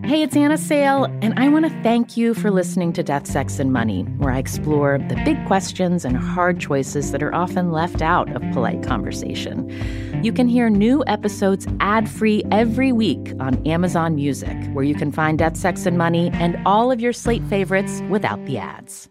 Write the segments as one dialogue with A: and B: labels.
A: Hey, it's Anna Sale, and I want to thank you for listening to Death, Sex, and Money, where I explore the big questions and hard choices that are often left out of polite conversation. You can hear new episodes ad-free every week on Amazon Music, where you can find Death, Sex, and Money and all of your Slate favorites without the ads.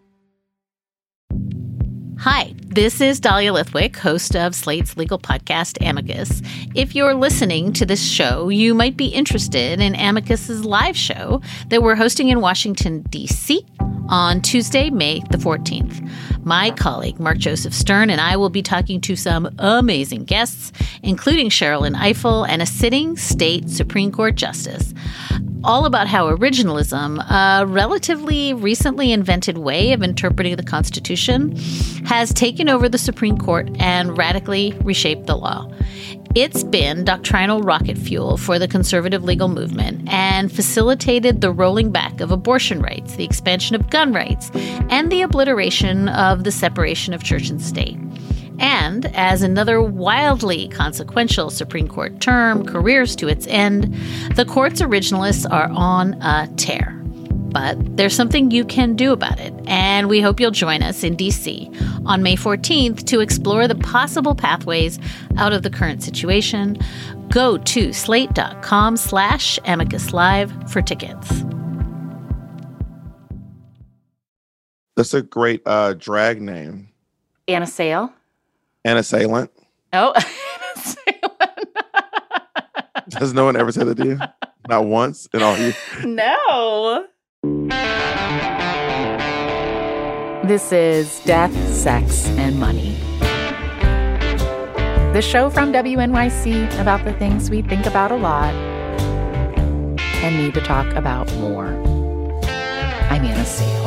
B: Hi, this is Dahlia Lithwick, host of Slate's legal podcast, Amicus. If you're listening to this show, you might be interested in Amicus's live show that we're hosting in Washington, D.C. on Tuesday, May the 14th. My colleague, Mark Joseph Stern, and I will be talking to some amazing guests, including Sherrilyn Ifill and a sitting state Supreme Court justice, all about how originalism, a relatively recently invented way of interpreting the Constitution, has taken over the Supreme Court and radically reshaped the law. It's been doctrinal rocket fuel for the conservative legal movement and facilitated the rolling back of abortion rights, the expansion of gun rights, and the obliteration of the separation of church and state. And as another wildly consequential Supreme Court term careers to its end, the court's originalists are on a tear. But there's something you can do about it, and we hope you'll join us in D.C. on May 14th to explore the possible pathways out of the current situation. Go to slate.com/Amicus Live for tickets.
C: That's a great drag name.
A: Anna Sale?
C: An assailant.
A: Oh,
C: Has no one ever said that to you? Not once in all years?
A: No. This is Death, Sex, and Money. The show from WNYC about the things we think about a lot and need to talk about more. I'm Anna Sale.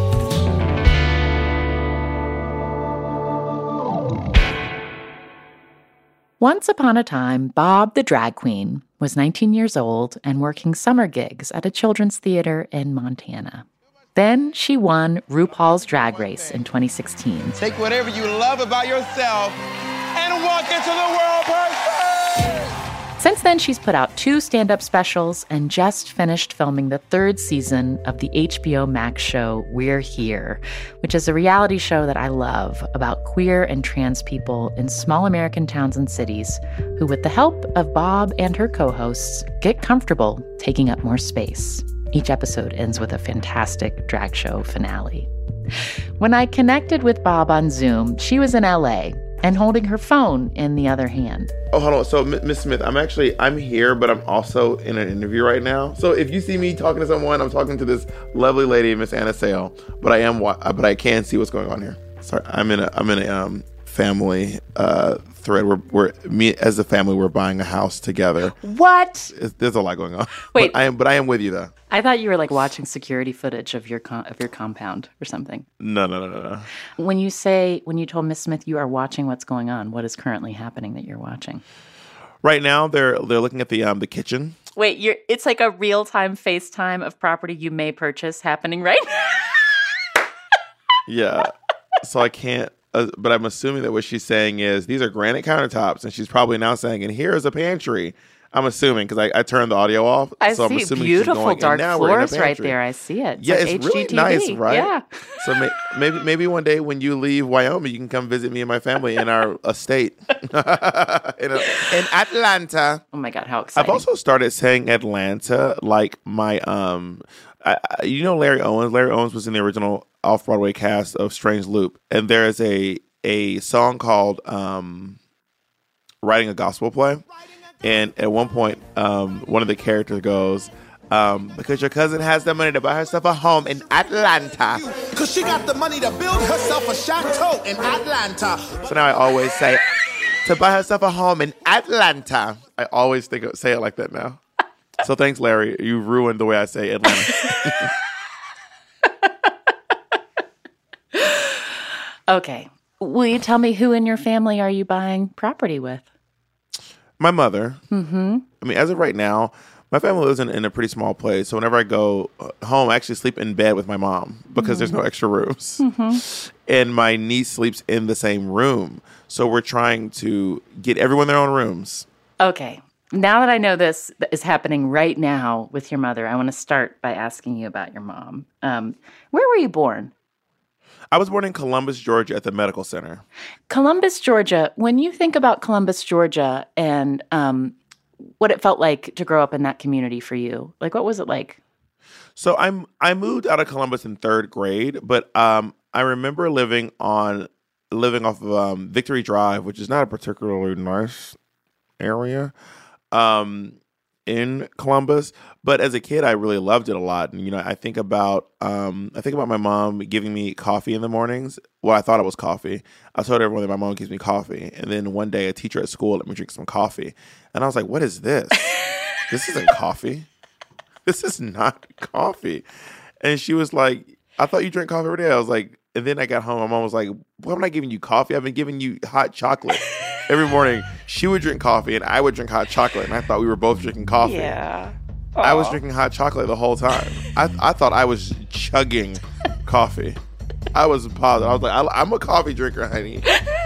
A: Once upon a time, Bob the drag queen was 19 years old and working summer gigs at a children's theater in Montana. Then she won RuPaul's Drag Race in 2016.
D: Take whatever you love about yourself and walk into the world person.
A: Since then, she's put out 2 stand-up specials and just finished filming the 3rd season of the HBO Max show We're Here, which is a reality show that I love about queer and trans people in small American towns and cities who, with the help of Bob and her co-hosts, get comfortable taking up more space. Each episode ends with a fantastic drag show finale. When I connected with Bob on Zoom, she was in LA and holding her phone in the other hand.
C: Oh, hold on. So, Miss Smith, I'm here, but I'm also in an interview right now. So if you see me talking to someone, I'm talking to this lovely lady, Miss Anna Sale, but I can see what's going on here. Sorry, I'm in a family thread. We're me as a family. We're buying a house together.
A: What?
C: There's a lot going on.
A: Wait,
C: but I am with you though.
A: I thought you were like watching security footage of your compound or something.
C: No.
A: When you told Miss Smith you are watching what's going on, what is currently happening that you're watching?
C: Right now, they're looking at the kitchen.
A: Wait, it's like a real-time FaceTime of property you may purchase happening right now.
C: Yeah. So I can't. But I'm assuming that what she's saying is these are granite countertops, and she's probably now saying, and here is a pantry. I'm assuming because I turned the audio off.
A: I
C: so
A: see
C: I'm assuming
A: beautiful
C: she's going,
A: dark floors right there. I see it. It's
C: yeah,
A: like
C: it's
A: HGTV.
C: really nice, right?
A: Yeah.
C: So maybe one day when you leave Wyoming, you can come visit me and my family in our estate in Atlanta.
A: Oh my God, how exciting!
C: I've also started saying Atlanta like my you know Larry Owens. Larry Owens was in the original off-Broadway cast of Strange Loop, and there is a song called Writing a Gospel Play. And at one point, one of the characters goes, because your cousin has the money to buy herself a home in Atlanta.
D: Because she got the money to build herself a chateau in Atlanta.
C: So now I always say, to buy herself a home in Atlanta. I always say it like that now. So thanks, Larry. You ruined the way I say Atlanta.
A: Okay. Will you tell me who in your family are you buying property with?
C: My mother. Mm-hmm. I mean, as of right now, my family lives in a pretty small place. So whenever I go home, I actually sleep in bed with my mom because there's no extra rooms. Mm-hmm. And my niece sleeps in the same room. So we're trying to get everyone their own rooms.
A: Okay. Now that I know this is happening right now with your mother, I want to start by asking you about your mom. Where were you born?
C: I was born in Columbus, Georgia at the medical center.
A: Columbus, Georgia. When you think about Columbus, Georgia and what it felt like to grow up in that community for you, like what was it like?
C: So I moved out of Columbus in 3rd grade, but I remember living off of Victory Drive, which is not a particularly nice area in Columbus. But as a kid, I really loved it a lot. And I think about my mom giving me coffee in the mornings. Well, I thought it was coffee. I told everyone that my mom gives me coffee, and then one day a teacher at school let me drink some coffee, and I was like, "What is this? This isn't coffee. This is not coffee." And she was like, "I thought you drank coffee every day." I was like, and then I got home. My mom was like, "Why am I giving you coffee? I've been giving you hot chocolate." Every morning, she would drink coffee, and I would drink hot chocolate, and I thought we were both drinking coffee.
A: Yeah. Aww.
C: I was drinking hot chocolate the whole time. I thought I was chugging coffee. I was positive. I was like, I'm a coffee drinker, honey.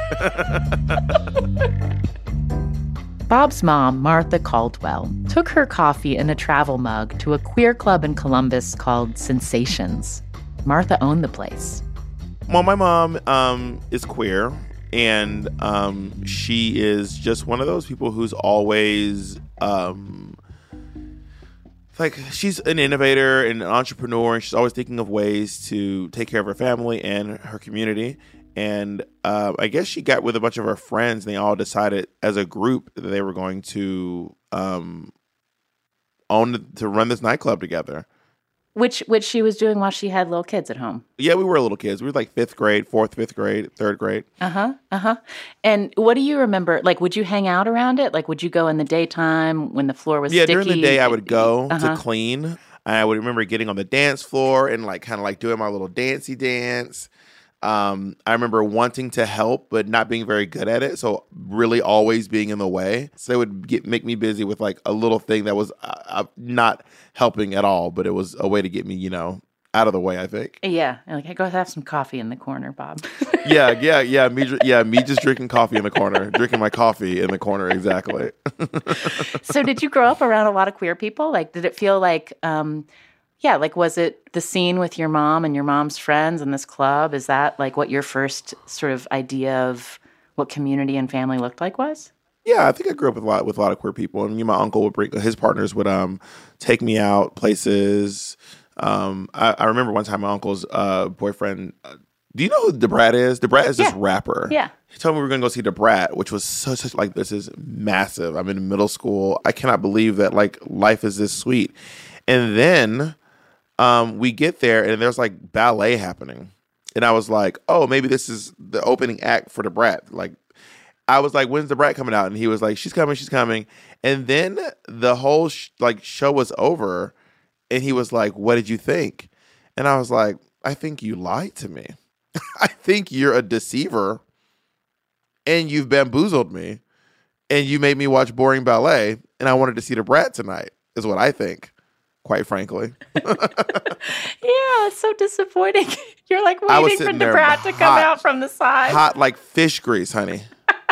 A: Bob's mom, Martha Caldwell, took her coffee in a travel mug to a queer club in Columbus called Sensations. Martha owned the place.
C: Well, my mom is queer, and she is just one of those people who's always she's an innovator and an entrepreneur, and she's always thinking of ways to take care of her family and her community. And I guess she got with a bunch of her friends, and they all decided as a group that they were going to run this nightclub together.
A: Which she was doing while she had little kids at home.
C: Yeah, we were little kids. We were like 5th grade, 4th, 5th grade, 3rd grade.
A: And what do you remember? Like, would you hang out around it? Like, would you go in the daytime when the floor was sticky?
C: Yeah, during the day I would go to clean. I would remember getting on the dance floor and kind of doing my little dancey dance. I remember wanting to help, but not being very good at it. So really always being in the way. So it would make me busy with a little thing that was not helping at all, but it was a way to get me, out of the way, I think.
A: Yeah. Like, hey, go have some coffee in the corner, Bob.
C: Yeah. Me just drinking coffee in the corner, drinking my coffee in the corner. Exactly.
A: So did you grow up around a lot of queer people? Like, did it feel like, was it the scene with your mom and your mom's friends in this club? Is that what your first sort of idea of what community and family looked like was?
C: Yeah, I think I grew up with a lot of queer people. And my uncle would bring his partners would take me out places. I remember one time my uncle's boyfriend. Do you know who Da Brat is? Da Brat is this rapper.
A: Yeah.
C: He told me we were going to go see Da Brat, which was such this is massive. I'm in middle school. I cannot believe that life is this sweet. And then we get there and there's ballet happening. And I was like, oh, maybe this is the opening act for Da Brat. I was like, when's Da Brat coming out? And he was like, she's coming. And then the whole show was over. And he was like, what did you think? And I was like, I think you lied to me. I think you're a deceiver. And you've bamboozled me. And you made me watch boring ballet. And I wanted to see Da Brat tonight, is what I think, quite frankly.
A: Yeah, it's so disappointing. You're waiting for Da Brat to come out from the side.
C: Hot like fish grease, honey.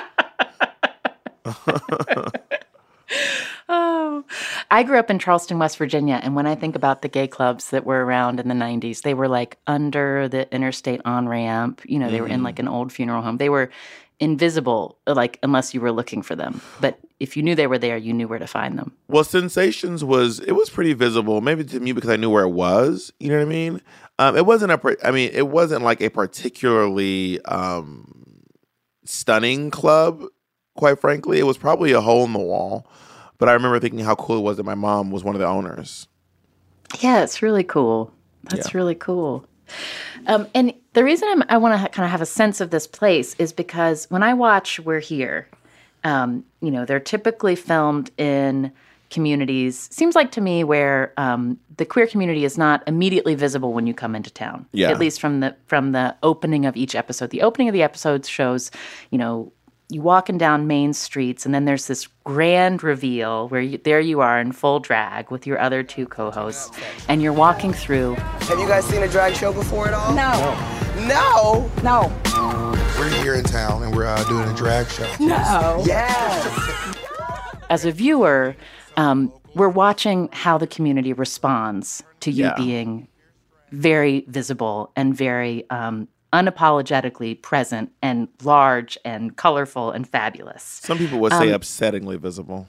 A: Oh, I grew up in Charleston, West Virginia, and when I think about the gay clubs that were around in the 90s, they were under the interstate on-ramp. They were in an old funeral home. They were invisible, unless you were looking for them. But if you knew they were there, you knew where to find them.
C: Well, Sensations was pretty visible, maybe to me because I knew where it was. You know what I mean? It wasn't a particularly stunning club. Quite frankly, it was probably a hole in the wall. But I remember thinking how cool it was that my mom was one of the owners.
A: Yeah, it's really cool. That's really cool. And the reason I want to kind of have a sense of this place is because when I watch We're Here, they're typically filmed in communities, seems like to me, where the queer community is not immediately visible when you come into town.
C: Yeah.
A: At least from the opening of each episode. The opening of the episode shows, you walking down main streets, and then there's this grand reveal where there you are in full drag with your other two co-hosts, and you're walking through.
E: Have you guys seen a drag show before at all?
F: No.
E: No?
F: We're here in town, and we're doing a drag show.
E: No. Yes.
A: as a viewer, we're watching how the community responds to you being very visible and very unapologetically present and large and colorful and fabulous.
C: Some people would say upsettingly visible.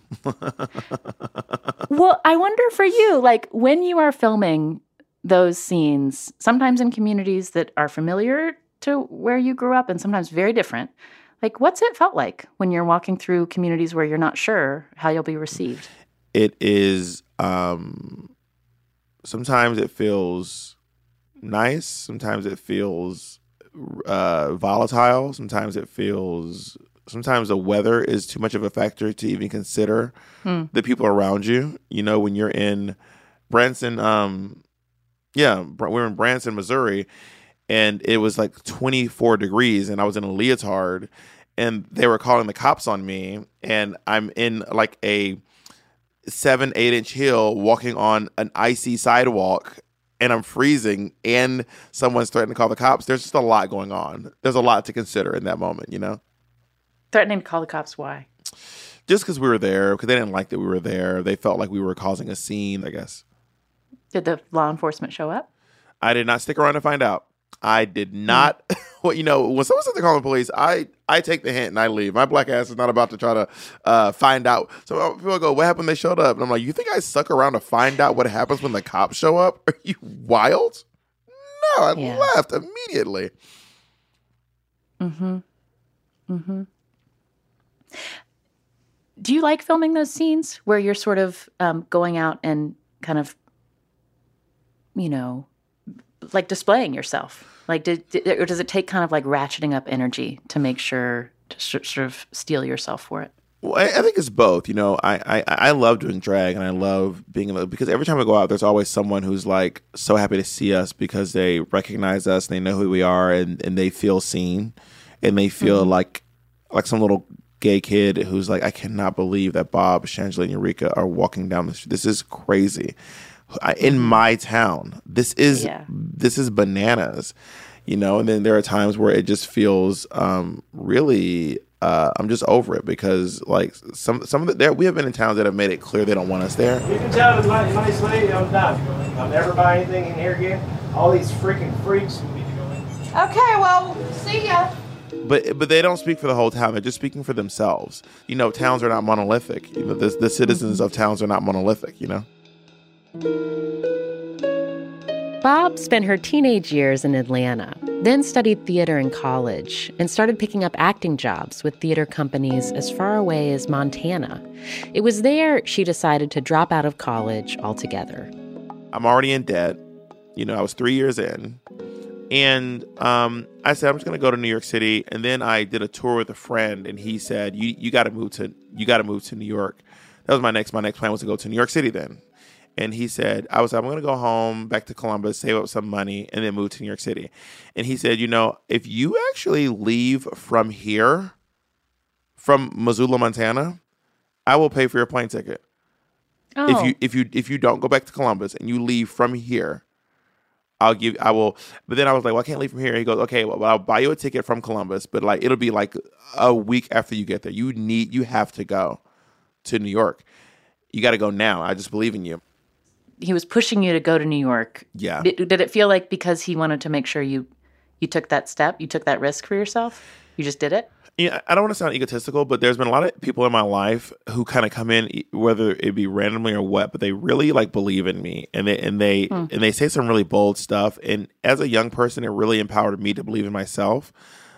A: Well, I wonder for you, like when you are filming those scenes, sometimes in communities that are familiar to where you grew up and sometimes very different, like what's it felt like when you're walking through communities where you're not sure how you'll be received?
C: It is, sometimes it feels nice. Sometimes it feels volatile. Sometimes the weather is too much of a factor to even consider the people around you. You know, when you're in Branson, we're in Branson, Missouri, and it was like 24 degrees, and I was in a leotard, and they were calling the cops on me, and I'm in like a 7-8 inch hill walking on an icy sidewalk, and I'm freezing, and someone's threatening to call the cops. There's just a lot going on. There's a lot to consider in that moment, you know?
A: Threatening to call the cops, why?
C: Just because we were there, because they didn't like that we were there. They felt like we were causing a scene, I guess.
A: Did the law enforcement show up?
C: I did not stick around to find out. I did not. Well, you know, when someone says they're calling the police, I take the hint and I leave. My black ass is not about to try to find out. So people go, what happened? They showed up. And I'm like, you think I suck around to find out what happens when the cops show up? Are you wild? No, I left immediately.
A: Do you like filming those scenes where you're sort of going out and kind of, you know, like displaying yourself? Like, or does it take kind of like ratcheting up energy to make sure to sort of steel yourself for it?
C: Well, I think it's both. You know, I love doing drag, and I love being because every time I go out, there's always someone who's like so happy to see us because they recognize us, and they know who we are, and they feel seen, and they feel like some little gay kid who's like, I cannot believe that Bob, Shangela, and Eureka are walking down the street. This is crazy. In my town, this is bananas, you know. And then there are times where it just feels really. I'm just over it because like some of the we have been in towns that have made it clear they don't want us there.
G: You can tell the nice lady I'm done. I'll never buy anything in here again. All these freaking freaks.
H: Okay, well, see ya.
C: But they don't speak for the whole town. They're just speaking for themselves. You know, towns are not monolithic. You know, the citizens of towns are not monolithic. You know.
I: Bob spent her teenage years in Atlanta, then studied theater in college, and started picking up acting jobs with theater companies as far away as Montana. It was there she decided to drop out of college altogether.
C: I'm already in debt. You know, I was 3 years in. And I said, I'm just going to go to New York City. And then I did a tour with a friend, and he said, you got to move to New York. That was my next plan was to go to New York City then. And he said, I'm going to go home back to Columbus, save up some money, and then move to New York City. And he said, you know, if you actually leave from here, from Missoula, Montana, I will pay for your plane ticket.
A: Oh.
C: If you don't go back to Columbus and you leave from here, I will. But then I was like, well, I can't leave from here. He goes, okay, well, I'll buy you a ticket from Columbus, but like it'll be like a week after you get there. You have to go to New York. You got to go now. I just believe in you.
A: He was pushing you to go to New York.
C: Yeah.
A: Did it feel like because he wanted to make sure you took that step, you took that risk for yourself? You just did it?
C: Yeah, I don't want to sound egotistical, but there's been a lot of people in my life who kind of come in, whether it be randomly or what, but they really like believe in me, and they say some really bold stuff. And as a young person, it really empowered me to believe in myself.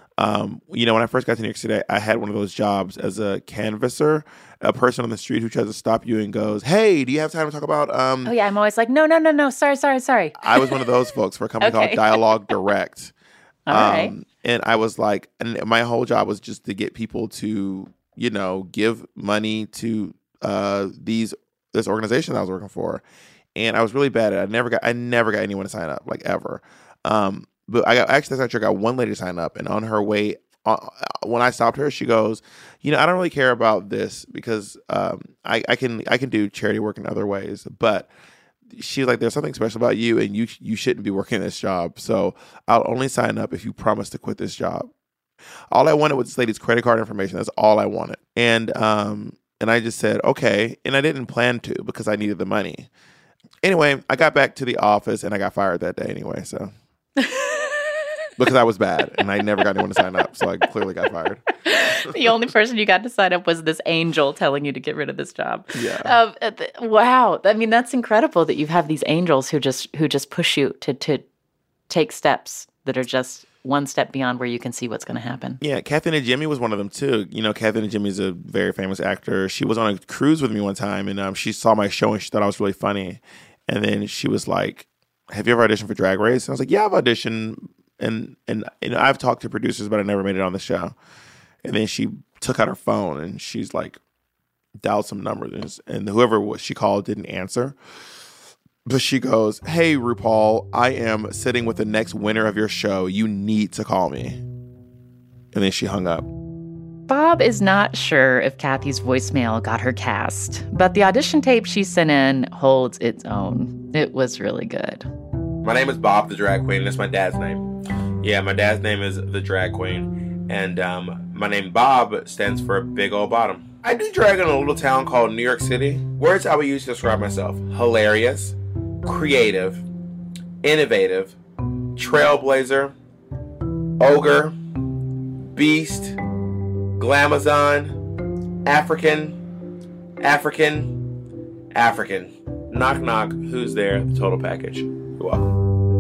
C: You know, when I first got to New York City, I had one of those jobs as a canvasser, a person on the street who tries to stop you and goes, hey, do you have time to talk about...
A: Oh, yeah, I'm always like, no, sorry.
C: I was one of those folks for a company called Dialogue Direct.
A: All right.
C: And I was like, and my whole job was just to get people to, you know, give money to this organization that I was working for. And I was really bad at it. I never got anyone to sign up, like ever. But that's not true. I got one lady to sign up, and on her way, when I stopped her, she goes, you know, I don't really care about this because I can do charity work in other ways, but she's like, there's something special about you, and you shouldn't be working this job. So I'll only sign up if you promise to quit this job. All I wanted was this lady's credit card information. That's all I wanted. And And I just said, okay. And I didn't plan to because I needed the money. Anyway, I got back to the office and I got fired that day anyway, so. Because I was bad and I never got anyone to sign up, so I clearly got fired.
A: The only person you got to sign up was this angel telling you to get rid of this job.
C: Yeah.
A: Wow. I mean, that's incredible that you have these angels who just push you to take steps that are just one step beyond where you can see what's going to happen.
C: Yeah, Kathy Najimy was one of them too. You know, Kathy Najimy is a very famous actor. She was on a cruise with me one time, and she saw my show and she thought I was really funny. And then she was like, "Have you ever auditioned for Drag Race?" And I was like, "Yeah, I've auditioned, and I've talked to producers, but I never made it on the show." And then she took out her phone and she's like, dialed some numbers, and whoever she called didn't answer. But she goes, "Hey, RuPaul, I am sitting with the next winner of your show. You need to call me." And then she hung up.
A: Bob is not sure if Kathy's voicemail got her cast, but the audition tape she sent in holds its own. It was really good.
J: My name is Bob the Drag Queen, and that's my dad's name. Yeah, my dad's name is the Drag Queen, and my name Bob stands for Big Old Bottom. I do drag in a little town called New York City. Words I would use to describe myself: hilarious, creative, innovative, trailblazer, ogre, beast, glamazon, African. Knock, knock, who's there? The total package. You're welcome.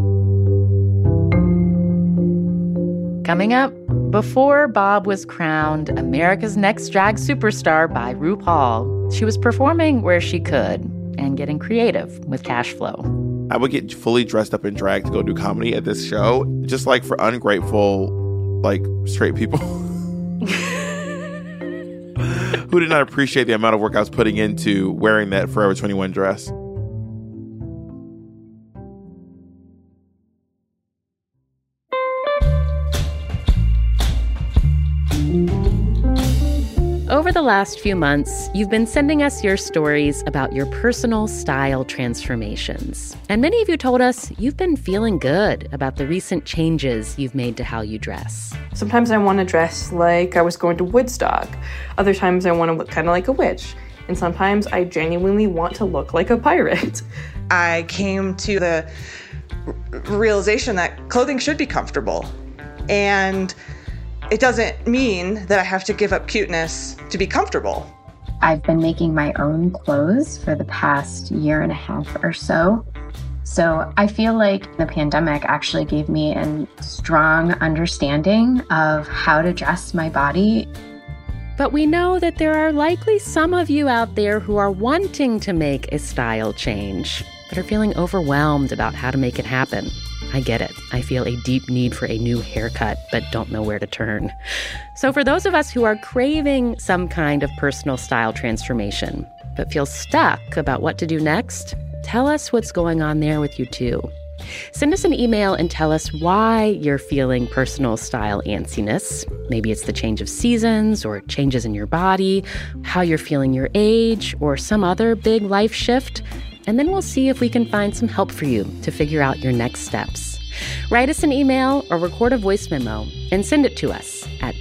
A: Coming up, before Bob was crowned America's Next Drag Superstar by RuPaul, she was performing where she could and getting creative with cash flow.
C: I would get fully dressed up in drag to go do comedy at this show, just like for ungrateful, like, straight people who did not appreciate the amount of work I was putting into wearing that Forever 21 dress.
I: Over the last few months, you've been sending us your stories about your personal style transformations. And many of you told us you've been feeling good about the recent changes you've made to how you dress.
K: Sometimes I want to dress like I was going to Woodstock. Other times I want to look kind of like a witch. And sometimes I genuinely want to look like a pirate.
L: I came to the realization that clothing should be comfortable. And it doesn't mean that I have to give up cuteness to be comfortable.
M: I've been making my own clothes for the past year and a half or so. So I feel like the pandemic actually gave me a strong understanding of how to dress my body.
I: But we know that there are likely some of you out there who are wanting to make a style change, but are feeling overwhelmed about how to make it happen. I get it. I feel a deep need for a new haircut, but don't know where to turn. So for those of us who are craving some kind of personal style transformation, but feel stuck about what to do next, tell us what's going on there with you too. Send us an email and tell us why you're feeling personal style antsiness. Maybe it's the change of seasons or changes in your body, how you're feeling your age, or some other big life shift. And then we'll see if we can find some help for you to figure out your next steps. Write us an email or record a voice memo and send it to us at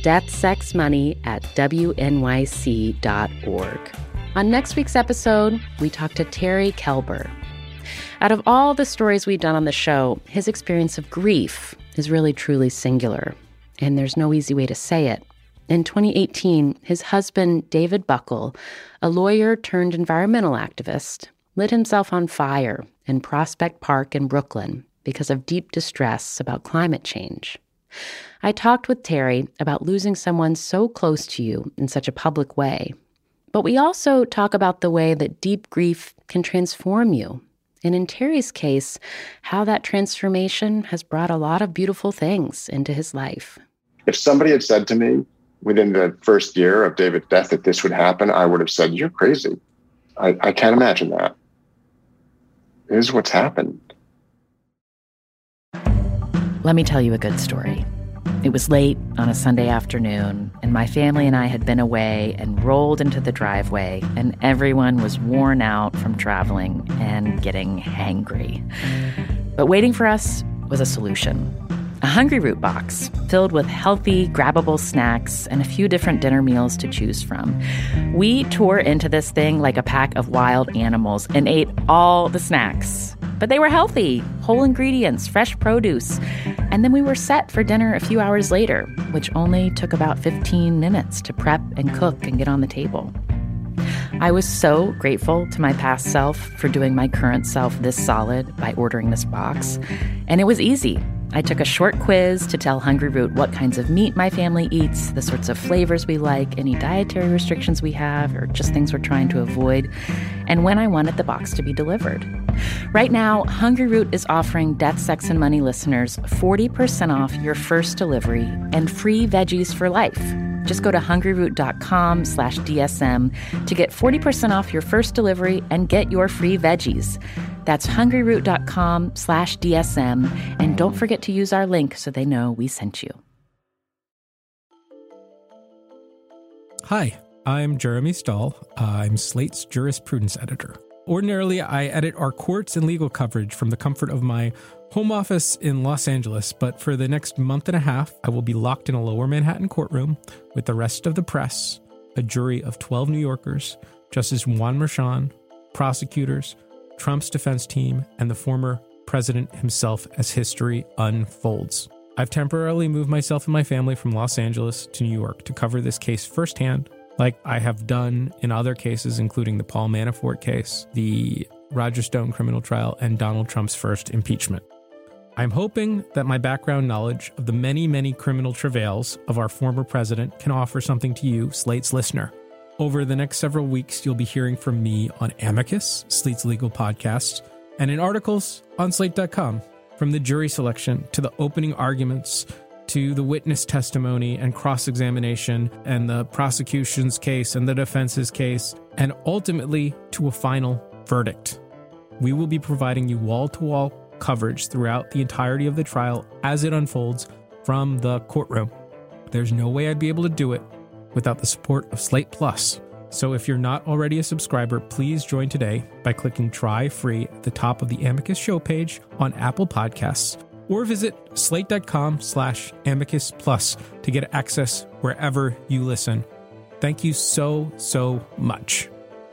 I: deathsexmoney@wnyc.org. On next week's episode, we talk to Terry Kelber. Out of all the stories we've done on the show, his experience of grief is really truly singular, and there's no easy way to say it. In 2018, his husband, David Buckle, a lawyer turned environmental activist, lit himself on fire in Prospect Park in Brooklyn because of deep distress about climate change. I talked with Terry about losing someone so close to you in such a public way. But we also talk about the way that deep grief can transform you. And in Terry's case, how that transformation has brought a lot of beautiful things into his life.
N: If somebody had said to me within the first year of David's death that this would happen, I would have said, "You're crazy. I can't imagine that." Here's what's happened.
A: Let me tell you a good story. It was late on a Sunday afternoon, and my family and I had been away and rolled into the driveway, and everyone was worn out from traveling and getting hangry. But waiting for us was a solution. a Hungry Root box filled with healthy, grabbable snacks and a few different dinner meals to choose from. We tore into this thing like a pack of wild animals and ate all the snacks. But they were healthy, whole ingredients, fresh produce. And then we were set for dinner a few hours later, which only took about 15 minutes to prep and cook and get on the table. I was so grateful to my past self for doing my current self this solid by ordering this box. And it was easy. I took a short quiz to tell Hungry Root what kinds of meat my family eats, the sorts of flavors we like, any dietary restrictions we have, or just things we're trying to avoid, and when I wanted the box to be delivered. Right now, Hungry Root is offering Death, Sex, and Money listeners 40% off your first delivery and free veggies for life. Just go to hungryroot.com/DSM to get 40% off your first delivery and get your free veggies. That's hungryroot.com/DSM. And don't forget to use our link so they know we sent you.
O: Hi, I'm Jeremy Stahl. I'm Slate's jurisprudence editor. Ordinarily, I edit our courts and legal coverage from the comfort of my home office in Los Angeles, but for the next month and a half, I will be locked in a lower Manhattan courtroom with the rest of the press, a jury of 12 New Yorkers, Justice Juan Merchan, prosecutors, Trump's defense team, and the former president himself as history unfolds. I've temporarily moved myself and my family from Los Angeles to New York to cover this case firsthand, like I have done in other cases, including the Paul Manafort case, the Roger Stone criminal trial, and Donald Trump's first impeachment. I'm hoping that my background knowledge of the many, many criminal travails of our former president can offer something to you, Slate's listener. Over the next several weeks, you'll be hearing from me on Amicus, Slate's legal podcast, and in articles on Slate.com. From the jury selection to the opening arguments to the witness testimony and cross-examination and the prosecution's case and the defense's case, and ultimately to a final verdict. We will be providing you wall-to-wall coverage throughout the entirety of the trial as it unfolds from the courtroom. There's no way I'd be able to do it without the support of Slate Plus. So if you're not already a subscriber, please join today by clicking Try Free at the top of the Amicus show page on Apple Podcasts, or visit slate.com/Amicus Plus to get access wherever you listen. Thank you so, so much.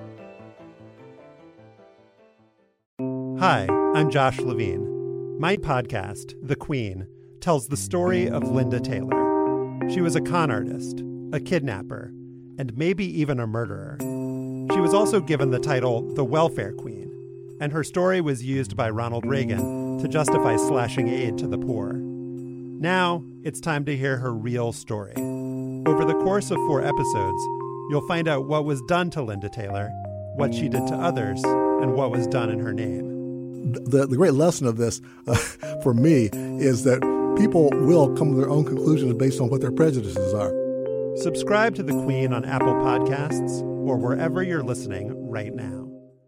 P: Hi, I'm Josh Levine. My podcast, The Queen, tells the story of Linda Taylor. She was a con artist, a kidnapper, and maybe even a murderer. She was also given the title the Welfare Queen, and her story was used by Ronald Reagan to justify slashing aid to the poor. Now, it's time to hear her real story. Over the course of 4 episodes, you'll find out what was done to Linda Taylor, what she did to others, and what was done in her name.
Q: The great lesson of this, for me, is that people will come to their own conclusions based on what their prejudices are.
P: Subscribe to The Queen on Apple Podcasts or wherever you're listening right now.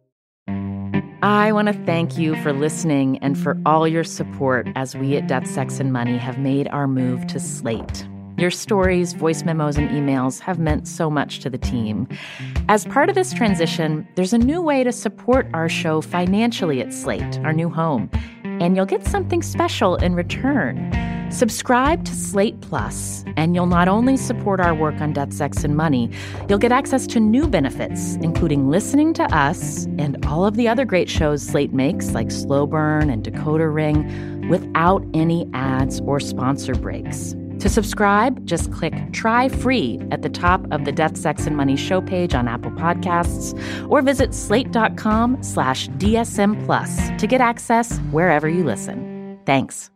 A: I want to thank you for listening and for all your support as we at Death, Sex, and Money have made our move to Slate. Your stories, voice memos, and emails have meant so much to the team. As part of this transition, there's a new way to support our show financially at Slate, our new home, and you'll get something special in return. Subscribe to Slate Plus, and you'll not only support our work on Death, Sex, and Money, you'll get access to new benefits, including listening to us and all of the other great shows Slate makes, like Slow Burn and Decoder Ring, without any ads or sponsor breaks. To subscribe, just click Try Free at the top of the Death, Sex, and Money show page on Apple Podcasts, or visit slate.com/DSM Plus to get access wherever you listen. Thanks.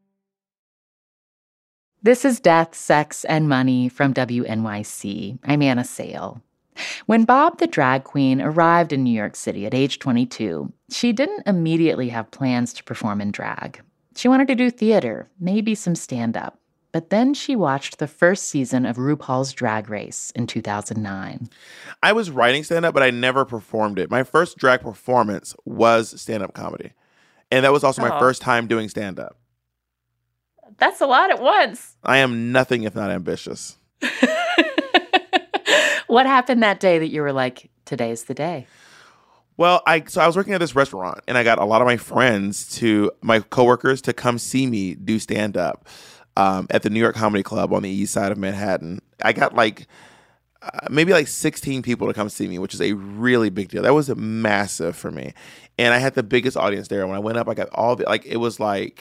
A: This is Death, Sex, and Money from WNYC. I'm Anna Sale. When Bob the drag queen arrived in New York City at age 22, she didn't immediately have plans to perform in drag. She wanted to do theater, maybe some stand-up. But then she watched the first season of RuPaul's Drag Race in 2009.
C: I was writing stand-up, but I never performed it. My first drag performance was stand-up comedy. And that was also my first time doing stand-up.
A: That's a lot at once.
C: I am nothing if not ambitious.
A: What happened that day that you were like, today's the day?
C: Well, I was working at this restaurant, and I got a lot of my coworkers to come see me do stand-up at the New York Comedy Club on the east side of Manhattan. I got maybe 16 people to come see me, which is a really big deal. That was massive for me. And I had the biggest audience there. When I went up, I got all the, it was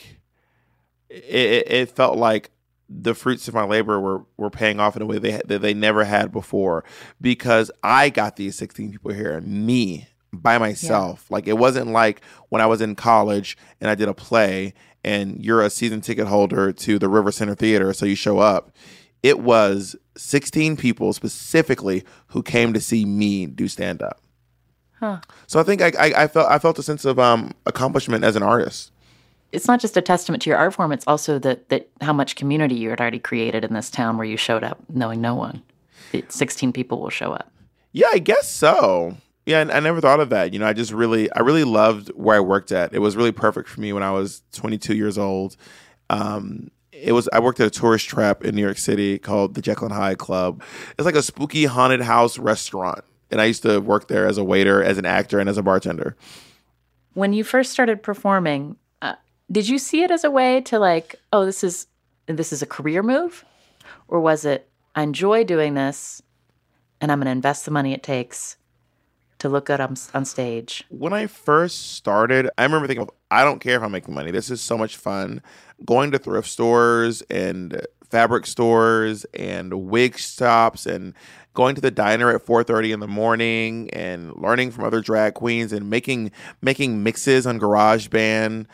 C: it felt like the fruits of my labor were paying off in a way that they never had before, because I got these 16 people here, me, by myself. Yeah. It wasn't like when I was in college and I did a play and you're a season ticket holder to the River Center Theater, so you show up. It was 16 people specifically who came to see me do stand-up.
A: Huh.
C: So I think I felt a sense of accomplishment as an artist.
A: It's not just a testament to your art form, it's also that how much community you had already created in this town where you showed up knowing no one. 16 people will show up. Yeah,
C: I guess so. Yeah, and I never thought of that. I really loved where I worked at. It was really perfect for me when I was 22 years old. I worked at a tourist trap in New York City called the Jekyll and Hyde Club. It's like a spooky haunted house restaurant. And I used to work there as a waiter, as an actor, and as a bartender.
A: When you first started performing, did you see it as a way to this is a career move? Or was it, I enjoy doing this and I'm going to invest the money it takes to look good on stage?
C: When I first started, I remember thinking, I don't care if I'm making money. This is so much fun. Going to thrift stores and fabric stores and wig shops and going to the diner at 4:30 in the morning and learning from other drag queens and making mixes on GarageBand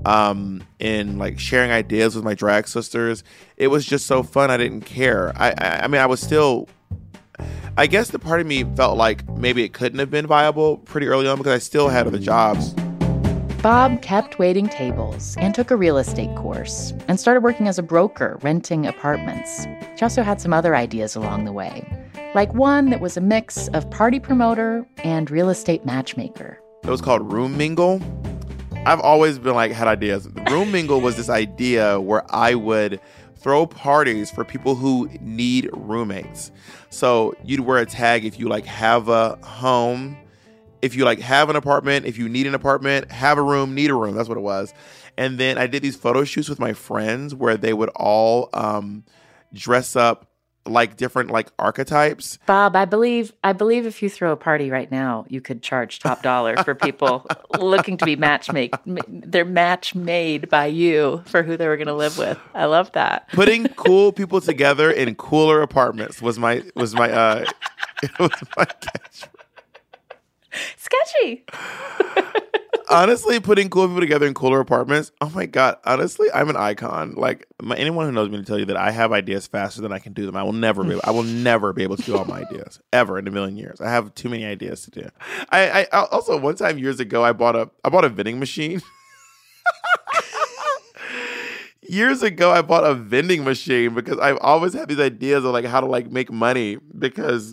C: and sharing ideas with my drag sisters. It was just so fun. I didn't care. I was still... I guess the part of me felt like maybe it couldn't have been viable pretty early on because I still had other jobs.
A: Bob kept waiting tables and took a real estate course and started working as a broker, renting apartments. She also had some other ideas along the way, like one that was a mix of party promoter and real estate matchmaker.
C: It was called Room Mingle. I've always been had ideas. Room Mingle was this idea where I would throw parties for people who need roommates. So you'd wear a tag if you have a home, if you have an apartment, if you need an apartment, have a room, need a room. That's what it was. And then I did these photo shoots with my friends where they would all dress up different archetypes.
A: Bob, I believe if you throw a party right now, you could charge top dollar for people looking to be they're match made by you for who they were going to live with. I love that.
C: Putting cool people together in cooler apartments was my catch.
A: Sketchy.
C: Honestly, putting cool people together in cooler apartments. Oh my God. Honestly, I'm an icon. Anyone who knows me to tell you that I have ideas faster than I can do them. I will never be able to do all my ideas ever in a million years. I have too many ideas to do. I also one time years ago I bought a vending machine. Years ago, I bought a vending machine because I've always had these ideas of how to make money because,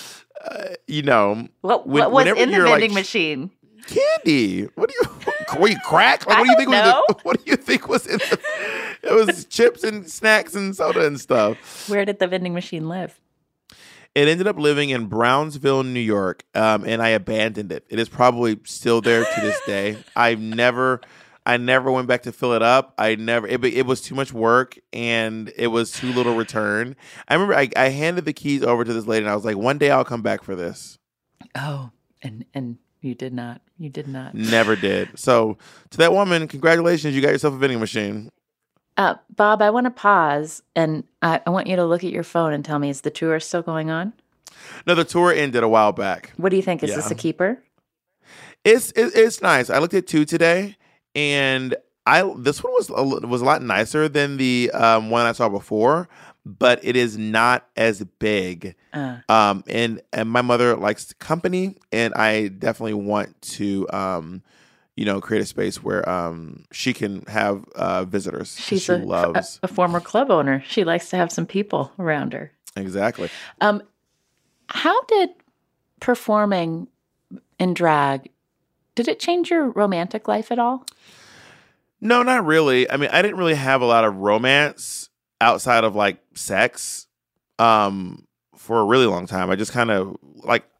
A: what was in the vending machine?
C: Candy. What do you crack? What do you think what do you think was in the? It was chips and snacks and soda and stuff.
A: Where did the vending machine live?
C: It ended up living in Brownsville, New York, and I abandoned it. It is probably still there to this day. I never went back to fill it up. It was too much work and it was too little return. I remember I handed the keys over to this lady and I was like, one day I'll come back for this.
A: Oh, and you did not. You did not.
C: Never did. So to that woman, congratulations. You got yourself a vending machine.
A: Bob, I want to pause and I want you to look at your phone and tell me, is the tour still going on?
C: No, the tour ended a while back.
A: What do you think? Is this a keeper?
C: It's nice. I looked at 2 today. And this one was a lot nicer than the one I saw before, but it is not as big. And my mother likes company, and I definitely want to create a space where she can have visitors.
A: She's a former club owner. She likes to have some people around her.
C: Exactly.
A: How did performing in drag, did it change your romantic life at all?
C: No, not really. I mean, I didn't really have a lot of romance outside of sex for a really long time. I just kind of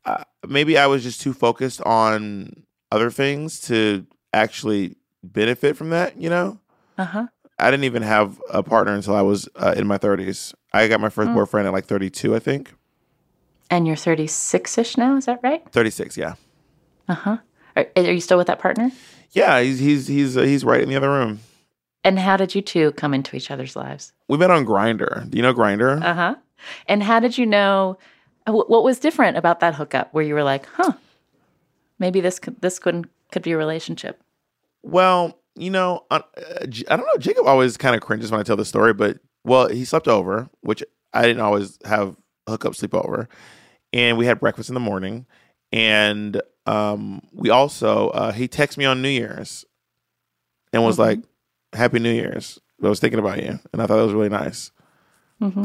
C: maybe I was just too focused on other things to actually benefit from that, you know?
A: Uh-huh.
C: I didn't even have a partner until I was in my 30s. I got my first boyfriend at like 32, I think.
A: And you're 36-ish now, is that right?
C: 36, yeah.
A: Uh-huh. Are you still with that partner?
C: Yeah, he's right in the other room.
A: And how did you two come into each other's lives?
C: We met on Grindr. Do you know Grindr?
A: Uh-huh. And how did you know, what was different about that hookup where you were like, maybe this could be a relationship?
C: Well, you know, I don't know. Jacob always kind of cringes when I tell this story, but, well, he slept over, which I didn't always have hookup sleepover. And we had breakfast in the morning. And we also, he texted me on New Year's and was like, Happy New Year's. I was thinking about you. And I thought that was really nice.
A: Mm-hmm.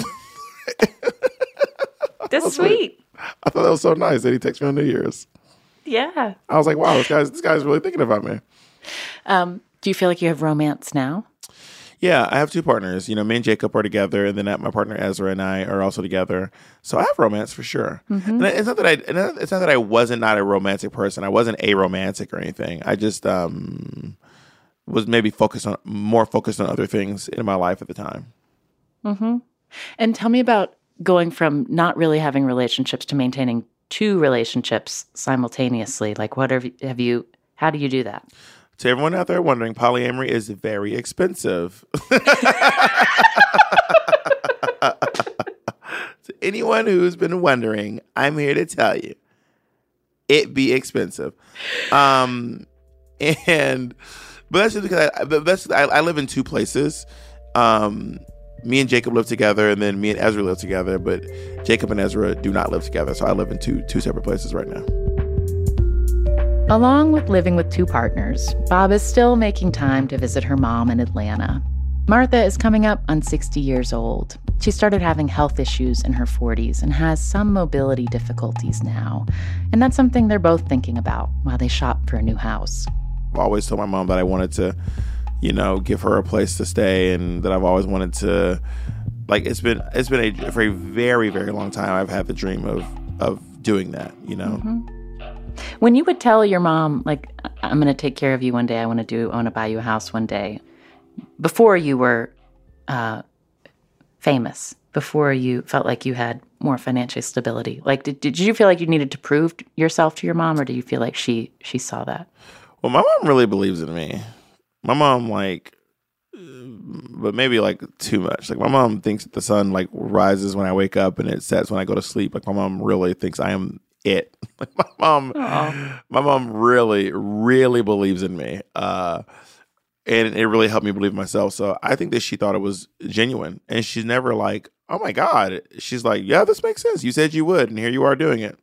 A: That's sweet.
C: I thought that was so nice that he texted me on New Year's.
A: Yeah.
C: I was like, wow, this guy's really thinking about me.
A: Do you feel like you have romance now?
C: Yeah, I have two partners. You know, me and Jacob are together, and then my partner Ezra and I are also together. So I have romance for sure. Mm-hmm. And it's not that I wasn't not a romantic person. I wasn't aromantic or anything. I just was maybe more focused on other things in my life at the time.
A: Mm-hmm. And tell me about going from not really having relationships to maintaining two relationships simultaneously. Like, how do you do that?
C: To everyone out there wondering, polyamory is very expensive. To anyone who's been wondering, I'm here to tell you, it be expensive. But that's just because I live in two places. Me and Jacob live together, and then me and Ezra live together. But Jacob and Ezra do not live together, so I live in two separate places right now.
A: Along with living with two partners, Bob is still making time to visit her mom in Atlanta. Martha is coming up on 60 years old. She started having health issues in her 40s and has some mobility difficulties now. And that's something they're both thinking about while they shop for a new house.
C: I've always told my mom that I wanted to, give her a place to stay, and that I've always wanted to, it's been for a very, very long time I've had the dream of doing that,
A: Mm-hmm. When you would tell your mom, I'm going to take care of you one day, I want to buy you a house one day, before you were famous, before you felt like you had more financial stability, did you feel like you needed to prove yourself to your mom, or do you feel like she saw that?
C: Well, my mom really believes in me. My mom, but maybe too much. My mom thinks that the sun rises when I wake up and it sets when I go to sleep. My mom really thinks I am it. My mom really, really believes in me. And it really helped me believe in myself. So I think that she thought it was genuine. And she's never like, oh my God. She's like, yeah, this makes sense. You said you would, and here you are doing it.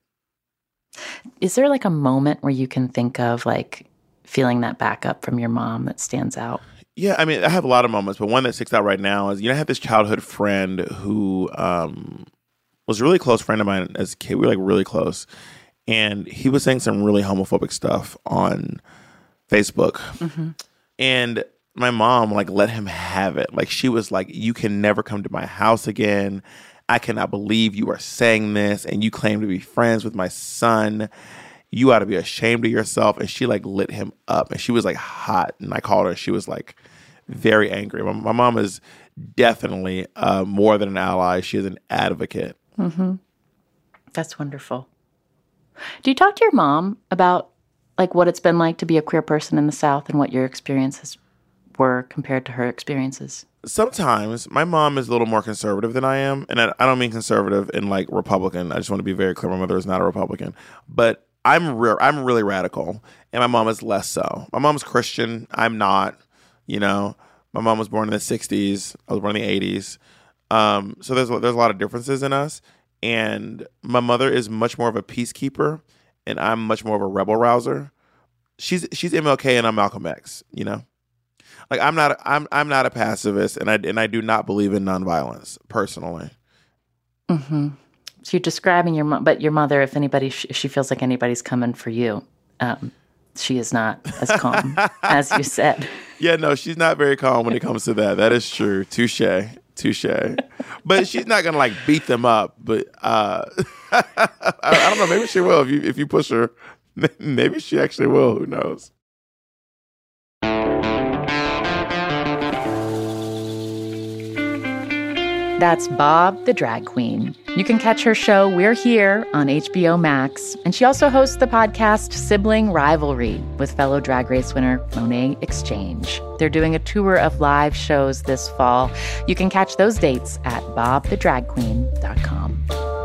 A: Is there a moment where you can think of feeling that backup from your mom that stands out?
C: Yeah, I mean, I have a lot of moments, but one that sticks out right now is, I have this childhood friend who was a really close friend of mine as a kid. We were really close. And he was saying some really homophobic stuff on Facebook. Mm-hmm. And my mom let him have it. She was like, you can never come to my house again. I cannot believe you are saying this, and you claim to be friends with my son. You ought to be ashamed of yourself. And she lit him up, and she was hot. And I called her, and she was very angry. My mom is definitely more than an ally. She is an advocate.
A: Mm-hmm. That's wonderful. Do you talk to your mom about what it's been like to be a queer person in the South and what your experiences were compared to her experiences?
C: Sometimes. My mom is a little more conservative than I am. And I don't mean conservative in Republican. I just want to be very clear. My mother is not a Republican. But I'm really radical. And my mom is less so. My mom's Christian. I'm not. My mom was born in the 60s. I was born in the 80s. So there's a lot of differences in us. And my mother is much more of a peacekeeper, and I'm much more of a rebel rouser. She's MLK and I'm Malcolm X, I'm not a pacifist, and I do not believe in nonviolence personally.
A: Mm-hmm. So you're describing your mom, but your mother, if she feels like anybody's coming for you, she is not as calm as you said.
C: Yeah, no, she's not very calm when it comes to that. That is true. Touche. But she's not gonna like beat them up. But I don't know. Maybe she will if you push her. Maybe she actually will. Who knows?
A: That's Bob the Drag Queen. You can catch her show We're Here on HBO Max, and she also hosts the podcast Sibling Rivalry with fellow Drag Race winner Monet Exchange. They're doing a tour of live shows this fall. You can catch those dates at bobthedragqueen.com.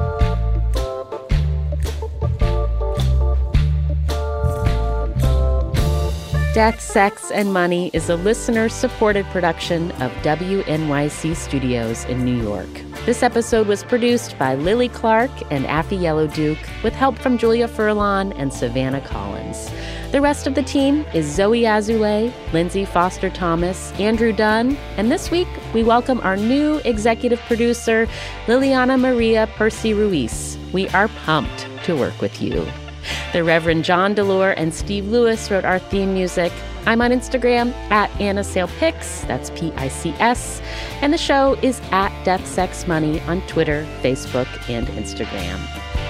A: Death, Sex, and Money is a listener-supported production of WNYC Studios in New York. This episode was produced by Lily Clark and Affy Yellow Duke with help from Julia Furlan and Savannah Collins. The rest of the team is Zoe Azulay, Lindsay Foster Thomas, Andrew Dunn, and this week we welcome our new executive producer, Liliana Maria Percy Ruiz. We are pumped to work with you. The Reverend John Delore and Steve Lewis wrote our theme music. I'm on Instagram at AnnaSalePics, that's P-I-C-S, and the show is at Death, Sex, Money on Twitter, Facebook, and Instagram.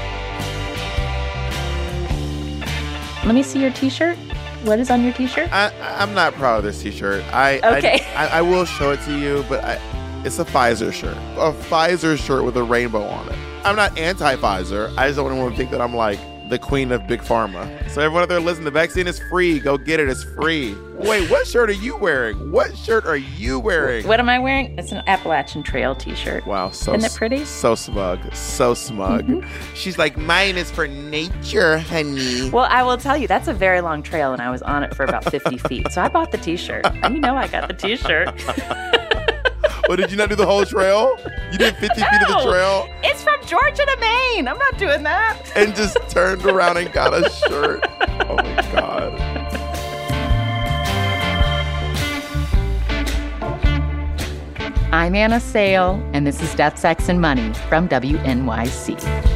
A: Let me see your t-shirt. What is on your t-shirt?
C: I'm not proud of this t-shirt.
A: Okay.
C: I will show it to you, but it's a Pfizer shirt. A Pfizer shirt with a rainbow on it. I'm not anti-Pfizer. I just don't want anyone to think that I'm like the queen of big pharma. So everyone out there listening, the vaccine is free. Go get it. It's free. Wait, what shirt are you wearing? What shirt are you wearing?
A: What am I wearing? It's an Appalachian Trail t-shirt.
C: Wow.
A: Isn't it pretty?
C: So smug. So smug. Mm-hmm. She's like, mine is for nature, honey.
A: Well, I will tell you, that's a very long trail, and I was on it for about 50 feet. So I bought the t-shirt. And you know I got the t-shirt.
C: Well, did you not do the whole trail? You did 50 feet of the trail?
A: It's from Georgia to Maine. I'm not doing that.
C: And just turned around and got a shirt. Oh, my God.
A: I'm Anna Sale, and this is Death, Sex, and Money from WNYC.